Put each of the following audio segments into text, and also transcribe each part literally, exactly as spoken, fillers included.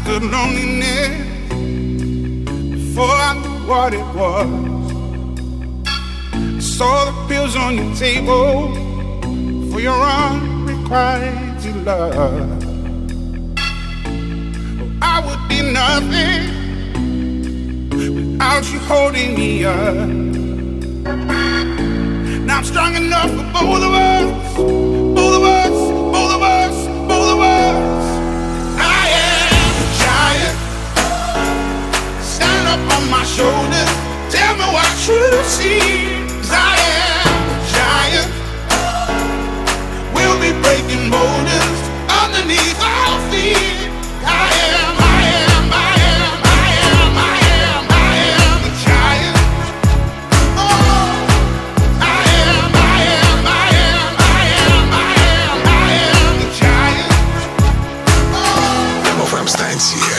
understood loneliness before I knew what it was. I saw the pills on your table for your unrequited love. Oh, I would be nothing without you holding me up. Now I'm strong enough for both of us, both of us, both of us, both of us. I am a giant. Stand up on my shoulders, tell me what you see. 'Cause I am a giant. We'll be breaking boulders underneath our feet. I am, I am, I am, I am, I am, I am a giant. Oh, I am, I am, I am, I am, I am, I am the giant. Oh. Primo from станция.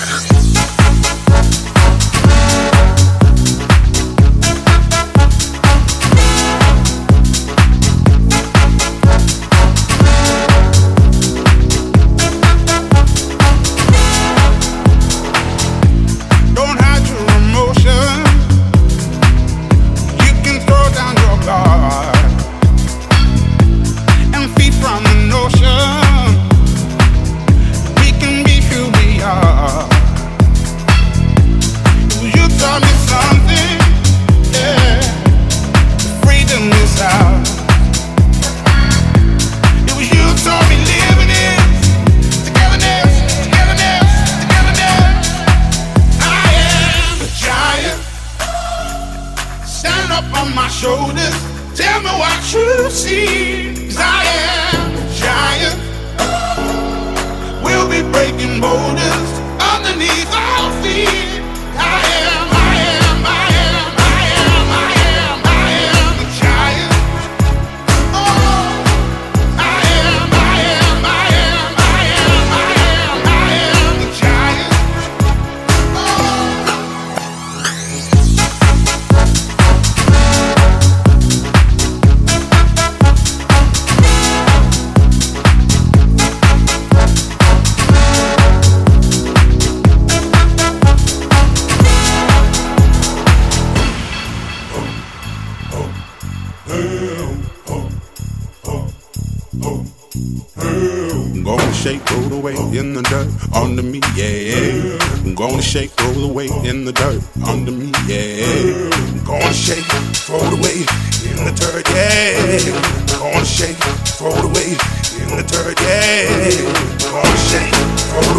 Shoulders, tell me what you see. 'Cause I am a giant. We'll be breaking boulders underneath our feet. I am, I am, I am, I am, I am, I am the giant. Oh, I am, I am, I am, I am, I am, I am the giant. Oh. I'm gonna shake, roll the weight in the dirt under me, yeah. I'm gonna shake, roll the weight in the dirt under me, yeah. I'm gonna shake, throw the weight in the dirt, yeah. I'm gonna shake, throw the weight in the dirt, yeah. I'm gonna shake, throw the